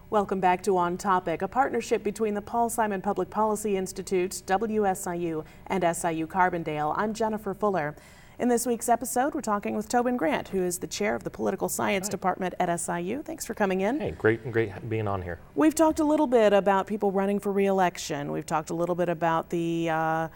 Welcome back to On Topic, a partnership between the Paul Simon Public Policy Institute, WSIU, and SIU Carbondale. I'm Jennifer Fuller. In this week's episode, we're talking with Tobin Grant, who is the chair of the Political Science Department at SIU. Thanks for coming in. Hey, great being on here. We've talked a little bit about people running for re-election. We've talked a little bit about the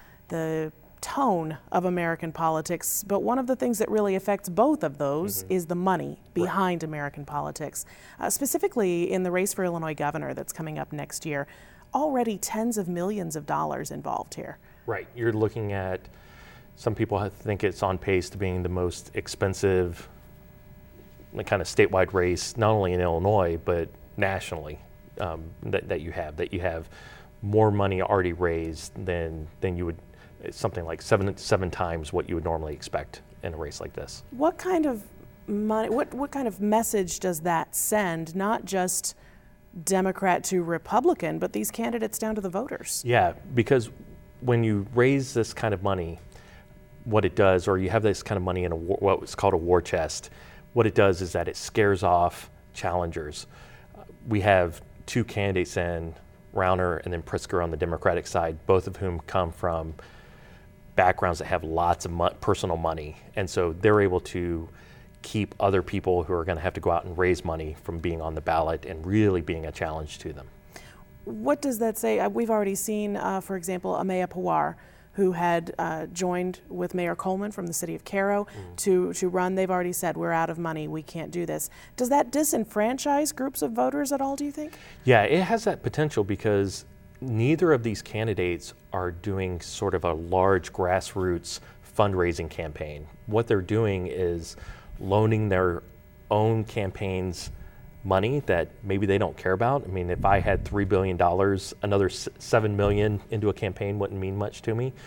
tone of American politics, but one of the things that really affects both of those is the money behind American politics. Specifically in the race for Illinois governor that's coming up next year, already tens of millions of dollars involved here. Right, you're looking at, some people think it's on pace to being the most expensive kind of statewide race, not only in Illinois, but nationally, that you have more money already raised than you would. It's something like seven times what you would normally expect in a race like this. What kind of money, what kind of message does that send, not just Democrat to Republican, but these candidates down to the voters? Yeah, because when you raise this kind of money, what it does, or you have this kind of money in what's called a war chest, what it does is that it scares off challengers. We have two candidates in, Rauner and then Pritzker on the Democratic side, both of whom come from backgrounds that have lots of personal money, and so they're able to keep other people who are going to have to go out and raise money from being on the ballot and really being a challenge to them. What does that say? We've already seen, for example, Amaya Pawar, who had joined with Mayor Coleman from the city of Cairo to run. They've already said, we're out of money, we can't do this. Does that disenfranchise groups of voters at all, do you think? Yeah, it has that potential because neither of these candidates are doing sort of a large grassroots fundraising campaign. What they're doing is loaning their own campaigns money that maybe they don't care about. I mean, if I had $3 billion, another $7 million into a campaign wouldn't mean much to me,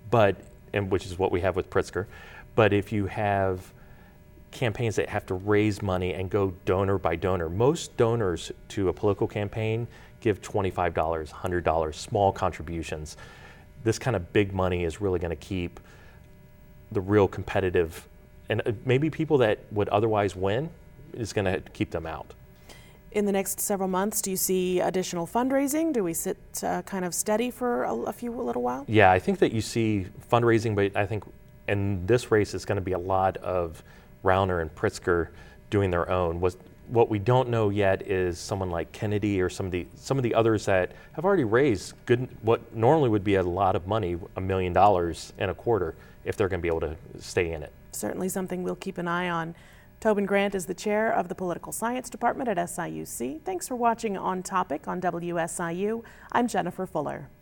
and which is what we have with Pritzker. But if you have campaigns that have to raise money and go donor by donor, most donors to a political campaign give $25, $100, small contributions. This kind of big money is really going to keep the real competitive, and maybe people that would otherwise win is going to keep them out. In the next several months, do you see additional fundraising? Do we sit kind of steady for a little while? Yeah, I think that you see fundraising, but I think in this race it's going to be a lot of Rauner and Pritzker doing their own. What we don't know yet is someone like Kennedy or some of the others that have already raised what normally would be a lot of money, $1 million in a quarter, if they're going to be able to stay in it. Certainly something we'll keep an eye on. Tobin Grant is the chair of the Political Science Department at SIUC. Thanks for watching On Topic on WSIU. I'm Jennifer Fuller.